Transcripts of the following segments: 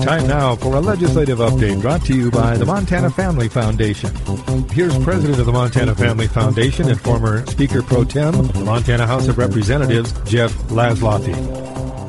Time now for a legislative update brought to you by the Montana Family Foundation. Here's President of the Montana Family Foundation and former Speaker Pro Tem, the Montana House of Representatives, Jeff Laszloffy.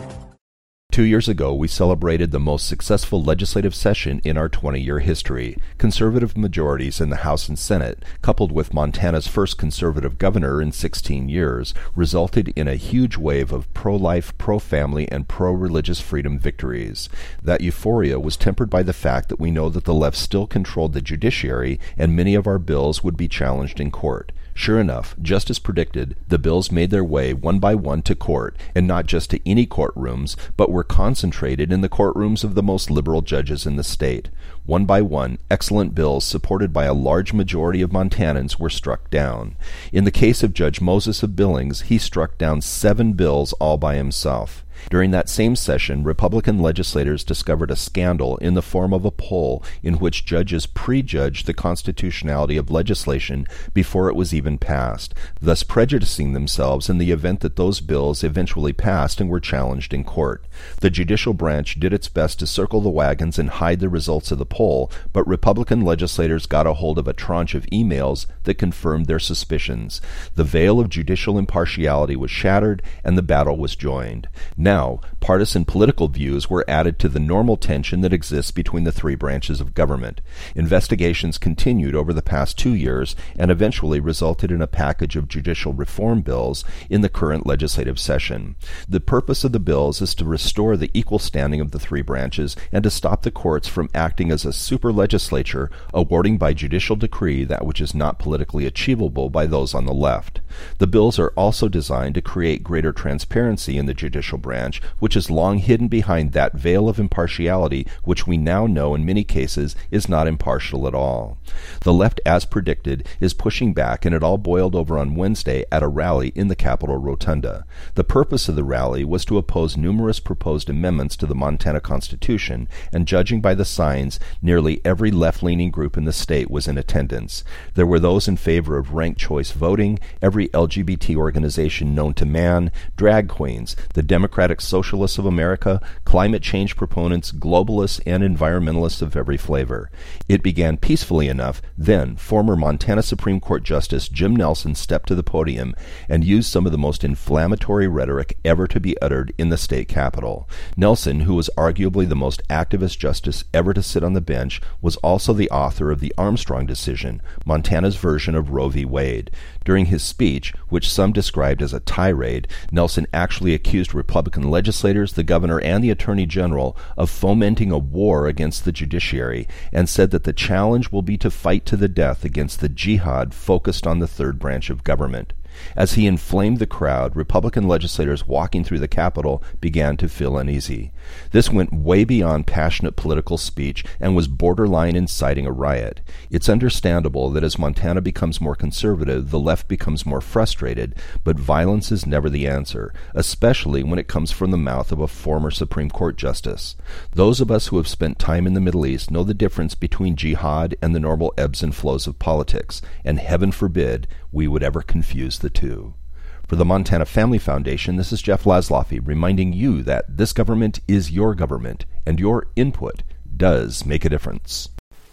2 years ago, we celebrated the most successful legislative session in our 20-year history. Conservative majorities in the House and Senate, coupled with Montana's first conservative governor in 16 years, resulted in a huge wave of pro-life, pro-family, and pro-religious freedom victories. That euphoria was tempered by the fact that we know that the left still controlled the judiciary, and many of our bills would be challenged in court. Sure enough, just as predicted, the bills made their way one by one to court, and not just to any courtrooms, but were concentrated in the courtrooms of the most liberal judges in the state. One by one, excellent bills supported by a large majority of Montanans were struck down. In the case of Judge Moses of Billings, he struck down 7 bills all by himself. During that same session, Republican legislators discovered a scandal in the form of a poll in which judges prejudged the constitutionality of legislation before it was even passed, thus prejudicing themselves in the event that those bills eventually passed and were challenged in court. The judicial branch did its best to circle the wagons and hide the results of the poll, but Republican legislators got a hold of a tranche of emails that confirmed their suspicions. The veil of judicial impartiality was shattered, and the battle was joined. Now, partisan political views were added to the normal tension that exists between the three branches of government. Investigations continued over the past 2 years and eventually resulted in a package of judicial reform bills in the current legislative session. The purpose of the bills is to restore the equal standing of the three branches and to stop the courts from acting as a super legislature, awarding by judicial decree that which is not politically achievable by those on the left. The bills are also designed to create greater transparency in the judicial branch, which is long hidden behind that veil of impartiality which we now know in many cases is not impartial at all. The left, as predicted, is pushing back, and it all boiled over on Wednesday at a rally in the Capitol Rotunda. The purpose of the rally was to oppose numerous proposed amendments to the Montana Constitution, and judging by the signs, nearly every left-leaning group in the state was in attendance. There were those in favor of ranked choice voting, every LGBT organization known to man, drag queens, the Democratic Socialists of America, climate change proponents, globalists, and environmentalists of every flavor. It began peacefully enough. Then, former Montana Supreme Court Justice Jim Nelson stepped to the podium and used some of the most inflammatory rhetoric ever to be uttered in the state capitol. Nelson, who was arguably the most activist justice ever to sit on the bench, was also the author of the Armstrong decision, Montana's version of Roe v. Wade. During his speech, which some described as a tirade, Nelson actually accused Republican legislators, the governor, and the attorney general of fomenting a war against the judiciary, and said that the challenge will be to fight to the death against the jihad focused on the third branch of government. As he inflamed the crowd, Republican legislators walking through the Capitol began to feel uneasy. This went way beyond passionate political speech and was borderline inciting a riot. It's understandable that as Montana becomes more conservative, the left becomes more frustrated, but violence is never the answer, especially when it comes from the mouth of a former Supreme Court justice. Those of us who have spent time in the Middle East know the difference between jihad and the normal ebbs and flows of politics, and heaven forbid we would ever confuse the two. For the Montana Family Foundation, this is Jeff Laszloffy reminding you that this government is your government, and your input does make a difference.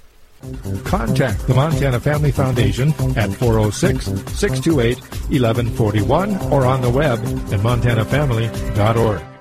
Contact the Montana Family Foundation at 406-628-1141 or on the web at montanafamily.org.